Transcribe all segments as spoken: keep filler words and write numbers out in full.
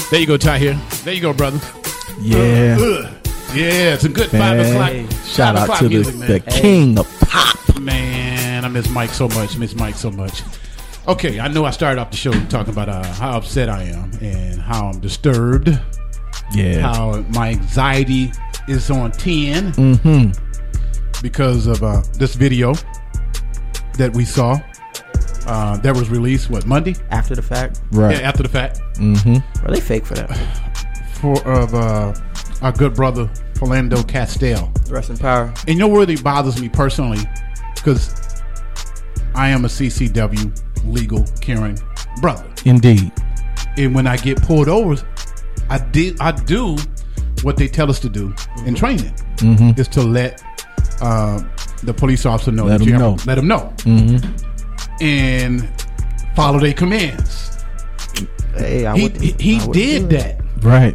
There you go, Tahir. There you go, brother. Yeah. Uh, uh. Yeah, it's a good five Man. o'clock. Shout five out to music, the, man. the king of pop. Man, I miss Mike so much. Miss Mike so much. Okay, I know I started off the show talking about uh, how upset I am and how I'm disturbed. Yeah. How my anxiety is on ten Mm-hmm. because of uh, this video that we saw uh, that was released, what, Monday? After the fact. Right. Yeah, after the fact. Mm-hmm. Are they fake for that? For of uh, our good brother, Philando Castile. Rest in power. And you know what really bothers me personally? Because I am a C C W legal caring brother. Indeed. And when I get pulled over, I did I do what they tell us to do mm-hmm. in training. Mm-hmm. Is to let uh, the police officer know let that you know. have, let them know. Mm-hmm. And follow their commands. Hey, I he would, he, he I would did that. Right.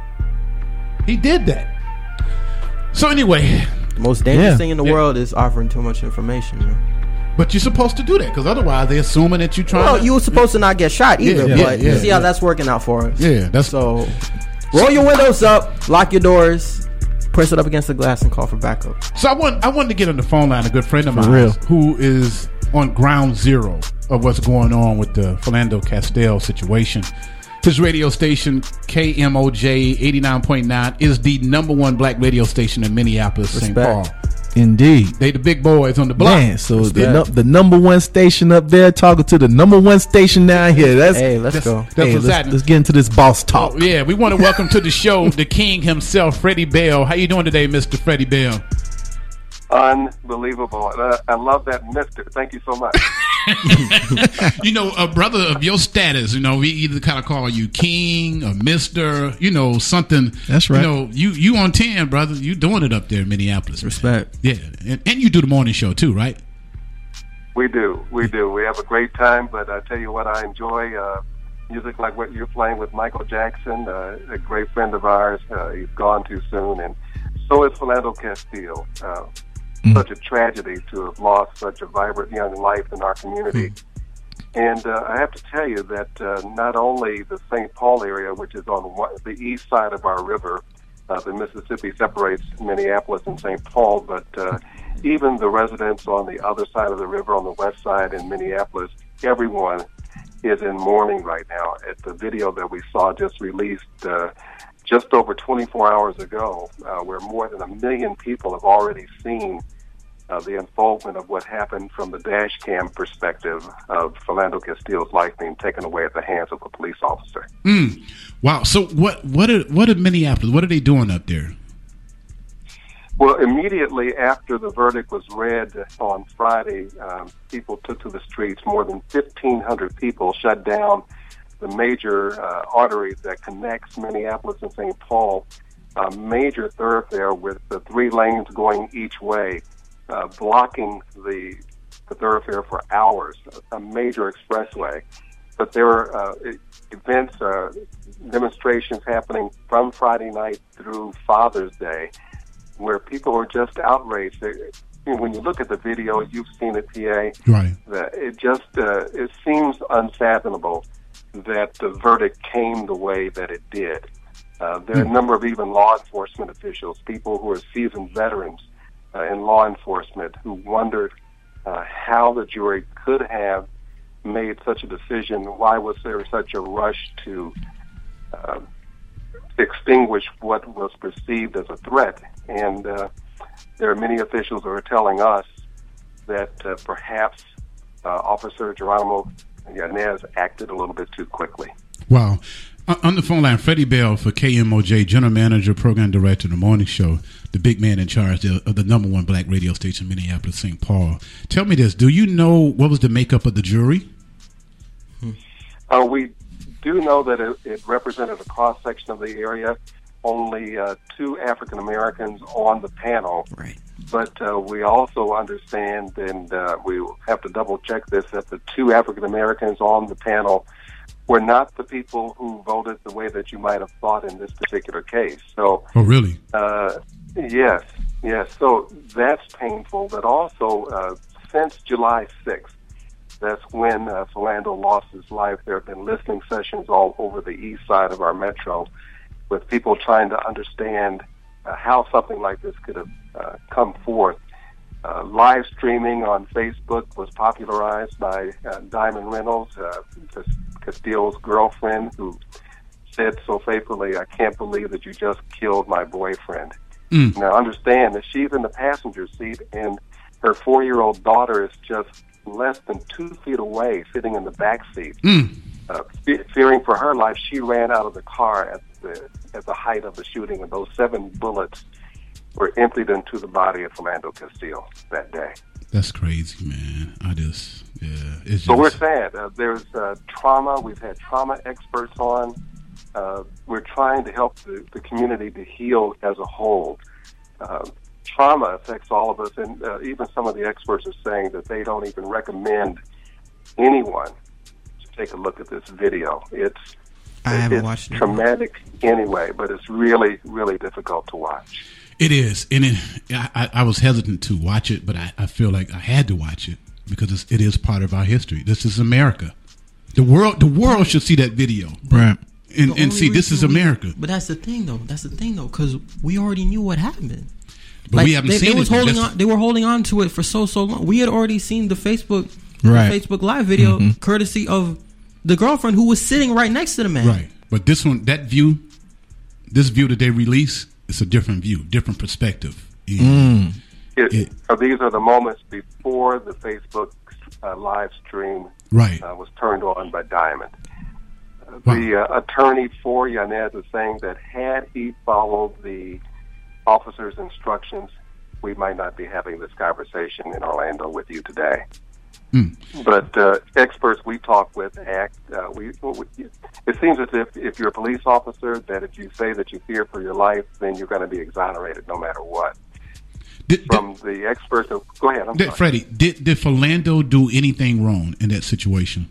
He did that. So anyway, the most dangerous Yeah. thing in the Yeah. world is offering too much information. Man. but you're supposed to do that because otherwise they're assuming that you're trying. Well, to, you were supposed to not get shot either, Yeah, yeah, but yeah, you see how yeah. that's working out for us. Yeah, that's So, roll your windows up, lock your doors, press it up against the glass, and call for backup. So I want I wanted to get on the phone line a good friend of For mine real. who is on ground zero of what's going on with the Philando Castile situation. His radio station K M O J eighty-nine point nine is the number one black radio station in Minneapolis, Saint Paul. Indeed. They the big boys on the block. Man, so the, Respect. nu- the number one station up there talking to the number one station down here. That's Hey, let's That's, go. that's hey, what's let's, happening. let's get into this boss talk. Oh, yeah, we want to welcome to the show the king himself, Freddie Bell. How you doing today, Mister Freddie Bell? Unbelievable. Uh, I love that, Mister Thank you so much. You know, a brother of your status, you know, we either kind of call you king or Mister, you know, something. That's right. You know, you, you on ten, brother. You doing it up there in Minneapolis. Respect. Yeah, and, and you do the morning show too, right? We do. We do. We have a great time, but I tell you what, I enjoy uh, music like what you're playing with Michael Jackson, uh, a great friend of ours. Uh, he's gone too soon, and so is Philando Castile. Uh, Mm. Such a tragedy to have lost such a vibrant young life in our community. Mm. And uh, I have to tell you that uh, not only the Saint Paul area, which is on one, the east side of our river, uh, the Mississippi separates Minneapolis and Saint Paul, but uh, even the residents on the other side of the river, on the west side in Minneapolis, everyone is in mourning right now. At the video that we saw just released uh, just over twenty-four hours ago, uh, where more than a million people have already seen uh, the unfoldment of what happened from the dash cam perspective of Philando Castile's life being taken away at the hands of a police officer. Mm. Wow. So what what are what are Minneapolis? What are they doing up there? Well, immediately after the verdict was read on Friday, um, people took to the streets. More than fifteen hundred people shut down the major uh, artery that connects Minneapolis and Saint Paul, a major thoroughfare with the three lanes going each way, uh, blocking the, the thoroughfare for hours, a major expressway. But there were uh, events, uh, demonstrations happening from Friday night through Father's Day, where people were just outraged. They, you know, when you look at the video, you've seen it, P A. Right. That it just uh, it seems unfathomable that the verdict came the way that it did. Uh, there are a number of even law enforcement officials, people who are seasoned veterans uh, in law enforcement, who wondered uh, how the jury could have made such a decision. Why was there such a rush to uh, extinguish what was perceived as a threat? And uh, there are many officials who are telling us that uh, perhaps uh, Officer Geronimo Yanez acted a little bit too quickly. Wow. On the phone line, Freddie Bell for K M O J, General Manager, Program Director of the Morning Show, the big man in charge of the number one black radio station, Minneapolis, Saint Paul. Tell me this, do you know what was the makeup of the jury? Uh, we do know that it, it represented a cross-section of the area, only uh, two African Americans on the panel. Right. But uh, we also understand, and uh, we have to double-check this, that the two African Americans on the panel were not the people who voted the way that you might have thought in this particular case. So, Oh, really? uh, yes, yes. So that's painful. But also, uh, since July sixth, That's when uh, Philando lost his life. There have been listening sessions all over the east side of our metro with people trying to understand uh, how something like this could have uh, come forth. Uh, live streaming on Facebook was popularized by uh, Diamond Reynolds, uh, Castillo's girlfriend, who said so faithfully, "I can't believe that you just killed my boyfriend." Mm. Now, understand that she's in the passenger seat, and her four-year-old daughter is just less than two feet away, sitting in the back seat. Mm. Uh, fe- fearing for her life, she ran out of the car at the at the height of the shooting, and those seven bullets were emptied into the body of Philando Castillo that day. That's crazy, man. I just, yeah. It's just... So we're sad. Uh, there's uh, trauma. We've had trauma experts on. Uh, we're trying to help the, the community to heal as a whole. Uh, trauma affects all of us, and uh, even some of the experts are saying that they don't even recommend anyone to take a look at this video. It's I haven't it's watched it. traumatic anyway, but it's really, really difficult to watch. It is, and it, I, I was hesitant to watch it, but I, I feel like I had to watch it because it's, it is part of our history. This is America. The world, the world should see that video, right? And, and see, this is America. We, but that's the thing, though. That's the thing, though, because we already knew what happened. But like, we haven't they, seen they was it. Holding on, they were holding on to it for so so long. We had already seen the Facebook, right. the Facebook Live video, mm-hmm. courtesy of the girlfriend who was sitting right next to the man. Right, but this one, that view, this view that they release, it's a different view, different perspective. Mm. It, it, uh, these are the moments before the Facebook uh, live stream right. uh, was turned on by Diamond. Uh, wow. The uh, attorney for Yanez is saying that had he followed the officer's instructions, we might not be having this conversation in Orlando with you today. Mm. But uh, experts we talk with act. Uh, we, we it seems as if if you're a police officer, that if you say that you fear for your life, then you're going to be exonerated no matter what. Did, From did, the experts, who, go ahead. I'm did, sorry. Freddie, did did Philando do anything wrong in that situation?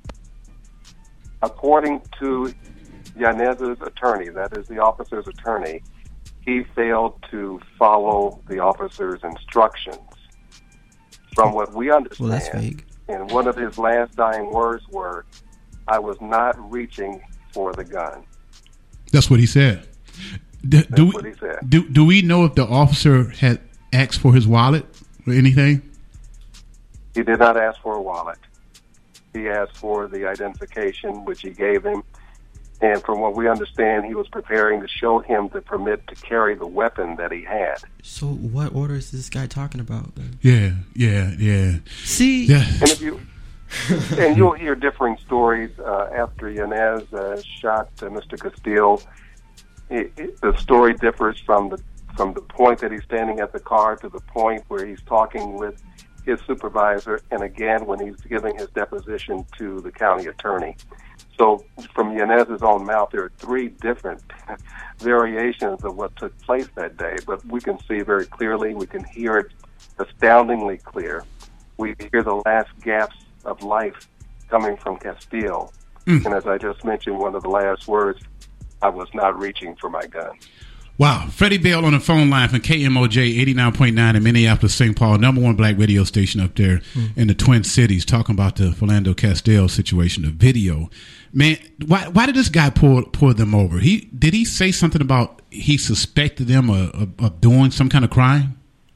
According to Yanez's attorney, that is the officer's attorney, he failed to follow the officer's instructions. From what we understand, well, that's vague. And one of his last dying words were, "I was not reaching for the gun." That's what he said. Do, that's do we, what he said. Do, do we know if the officer had asked for his wallet or anything? He did not ask for a wallet. He asked for the identification, which he gave him. And from what we understand, he was preparing to show him the permit to carry the weapon that he had. So what order is this guy talking about? Yeah, yeah, yeah. See? Yeah. And, if you, and you'll hear differing stories uh, after Yanez uh, shot uh, Mister Castillo. It, it, the story differs from the from the point that he's standing at the car to the point where he's talking with his supervisor, and again when he's giving his deposition to the county attorney. So from Yanez's own mouth, there are three different variations of what took place that day, but we can see very clearly, we can hear it astoundingly clear. We hear the last gasps of life coming from Castillo. Mm. And as I just mentioned, one of the last words, "I was not reaching for my gun." Wow. Freddie Bell on the phone line from K M O J eighty-nine point nine in Minneapolis, Saint Paul, number one black radio station up there mm. in the Twin Cities, talking about the Philando Castillo situation, the video. Man, why why did this guy pull pull them over? He did he say something about he suspected them of, of, of doing some kind of crime?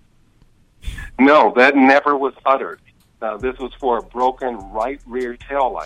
No, that never was uttered. Uh, this was for a broken right rear tail light.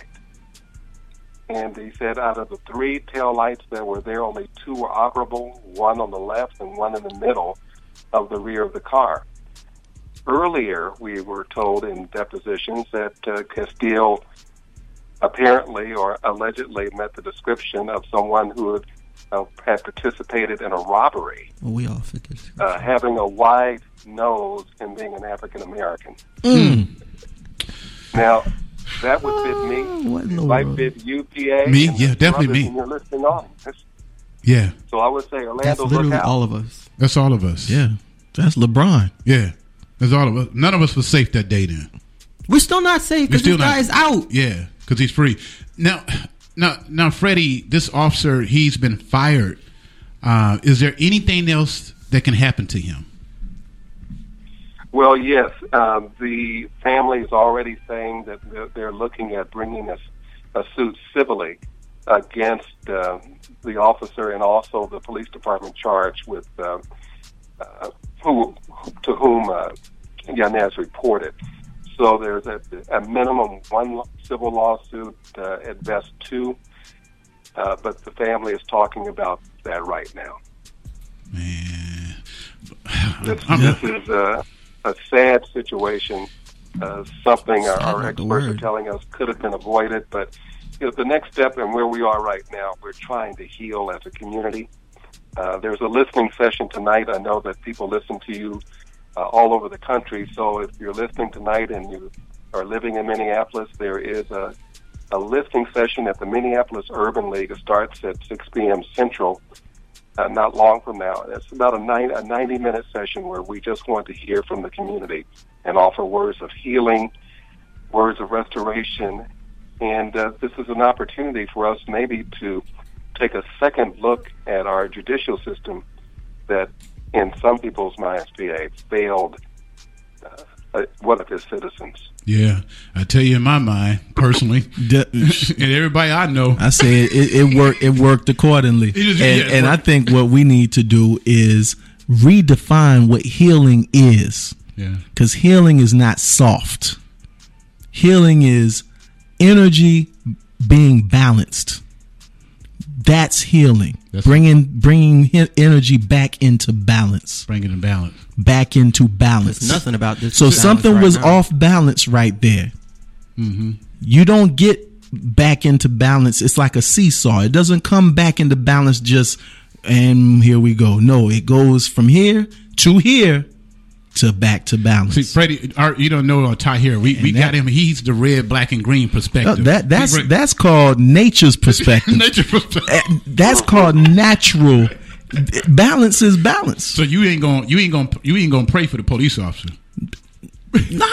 And he said out of the three tail lights that were there, only two were operable, one on the left and one in the middle of the rear of the car. Earlier, we were told in depositions that uh, Castillo apparently or allegedly met the description of someone who had, uh, had participated in a robbery. Well, we all fit this. Uh, having a wide nose and being an African American. Mm. Now, that would fit me. Uh, what in the it might world? fit U P A. Me? Yeah, definitely me. And you're listening on. That's, yeah. So I would say, Orlando, That's literally look out. all of us. That's all of us. Yeah. That's LeBron. Yeah. That's all of us. None of us was safe that day then. We're still not safe because this guy is out. Yeah, because he's free. Now, now, now, Freddie, this officer, he's been fired. Uh, is there anything else that can happen to him? Well, yes. Um, the family is already saying that they're, they're looking at bringing a, a suit civilly against uh, the officer and also the police department charged with uh, uh, who to whom uh, Yanez reported. So there's a, a minimum one civil lawsuit, uh, at best two, uh, but the family is talking about that right now. Man, This, this is a, a sad situation, uh, something our, our experts are telling us could have been avoided, but you know, the next step and where we are right now, we're trying to heal as a community. Uh, there's a listening session tonight. I know that people listen to you uh, all over the country, so if you're listening tonight and you are living in Minneapolis, there is a, a listening session at the Minneapolis Urban League. It starts at six p.m. Central, uh, not long from now. It's about a, nine, a ninety-minute session where we just want to hear from the community and offer words of healing, words of restoration, and uh, this is an opportunity for us maybe to take a second look at our judicial system that, in some people's minds, P A failed uh, one of his citizens. Yeah, I tell you, in my mind, personally, and everybody I know, I say it, it worked. It worked accordingly, just, and, yeah, and I think what we need to do is redefine what healing is. Yeah, because healing is not soft. Healing is energy being balanced. That's healing. That's bringing bringing energy back into balance. Bringing it balance. Back into balance. There's nothing about this. So something right was now. off off balance right there. Mm-hmm. You don't get back into balance. It's like a seesaw. It doesn't come back into balance just, and here we go. No, it goes from here to here to back to balance. See, Freddie, our, you don't know Tahir. We, we that, got him. He's the red, black, and green perspective. No, that that's bring, that's called nature's perspective. Nature perspective. That's called natural. Balance is balance. So you ain't gonna you ain't gonna you ain't gonna pray for the police officer. No.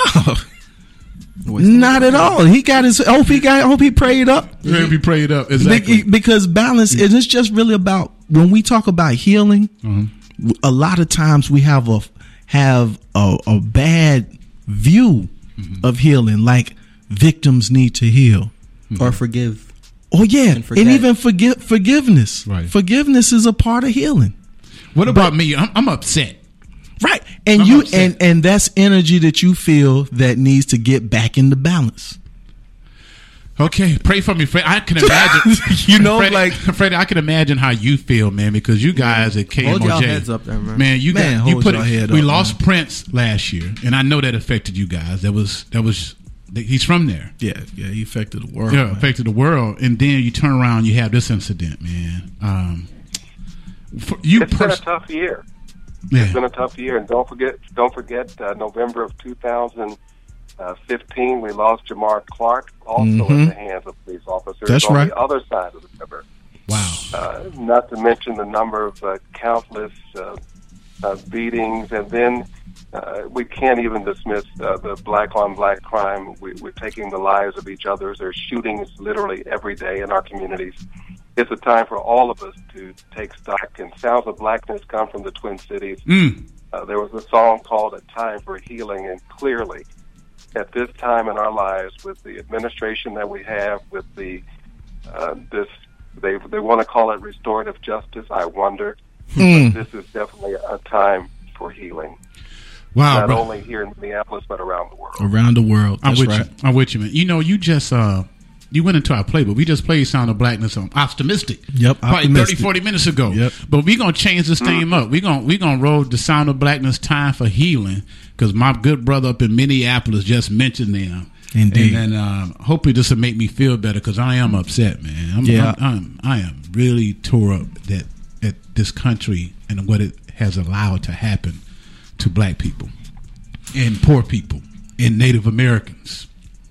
Not at all. He got his. Hope he got. Hope he prayed up. Hope he prayed up. Exactly. Be, because balance is. It's just really about when we talk about healing. Mm-hmm. A lot of times we have a have a, a bad view mm-hmm. of healing. Like victims need to heal mm-hmm. or forgive. Oh yeah, and, and even forgive forgiveness. Right. Forgiveness is a part of healing. What about but, me? I'm, I'm upset. Right, and I'm you upset. and and that's energy that you feel that needs to get back into balance. Okay, pray for me, Fred. I can imagine. you know, Freddie, like Freddie, I can imagine how you feel, man, because you guys at K M O J, hold y'all heads up there, man. Man, you man, got you put it, it. We up, lost man. Prince last year, and I know that affected you guys. That was that was. He's from there. Yeah, yeah, he affected the world. Yeah, man. affected the world, and then you turn around, you have this incident, man. Um, for you it's pers- been a tough year. Yeah. It's been a tough year, and don't forget, don't forget, uh, November of two thousand fifteen, we lost Jamar Clark, also mm-hmm. in the hands of police officers. That's on right. the other side of the river. Wow. Uh, not to mention the number of uh, countless uh, uh, beatings, and then. Uh, we can't even dismiss uh, the black-on-black crime. We, we're taking the lives of each other. There's shootings literally every day in our communities. It's a time for all of us to take stock. And sounds of blackness come from the Twin Cities. Mm. Uh, there was a song called "A Time for Healing," and clearly, at this time in our lives, with the administration that we have, with the uh, this they they want to call it restorative justice. I wonder. Mm. But this is definitely a time for healing. Wow, not bro. only here in Minneapolis, but around the world. Around the world. That's I'm with right. you. I'm with you, man. You know, you just uh, you went into our play, but we just played Sound of Blackness on Optimistic. Yep, probably optimistic. thirty, forty minutes ago. Yep. But we're gonna change this thing Mm-hmm. up. We're gonna we gonna roll the Sound of Blackness Time for Healing, because my good brother up in Minneapolis just mentioned them. Indeed. And then um, hopefully this will make me feel better, because I am upset, man. I'm, Yeah. I'm, I'm I am really tore up that at this country and what it has allowed to happen to black people. And poor people and Native Americans.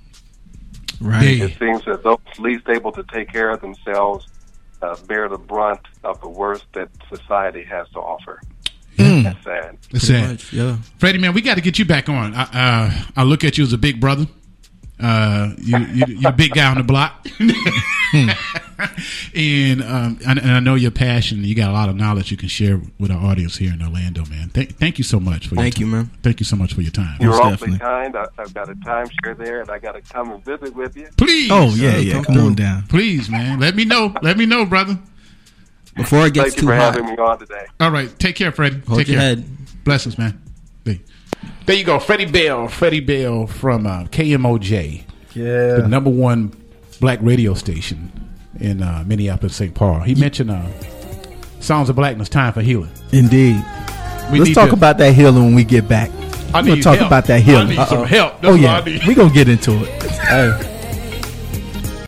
Right. They, It seems that those least able to take care of themselves uh, bear the brunt of the worst that society has to offer. Mm. That's sad. it's sad. Much, yeah. Freddie, man, we got to get you back on. I, uh, I look at you as a big brother. Uh, you, you, you're a big guy on the block. and um, and, and I know your passion. You got a lot of knowledge you can share with our audience here in Orlando, man. Th- thank you so much for thank your you, time. man. Thank you so much for your time. You're Most awfully definitely. kind. I, I've got a timeshare there, and I got to come and visit with you. Please. Oh yeah, yeah. come Come through. on down. Please, man. Let me know. Let me know, brother. Before it gets Thank you too for hot. having me on today. All right. Take care, Freddie. Hold Take your care. head. Blessings, man. There there you go. Freddie Bell. Freddie Bell from uh, K M O J. Yeah. The number one black radio station in uh, Minneapolis, Saint Paul. He mentioned uh, Sounds of Blackness, Time for Healing. Indeed. We Let's need talk to- about that healing when we get back. I We're gonna need talk help. about that I healing. need some Uh-oh. help. That's oh what yeah, I need. we're gonna get into it. Hey.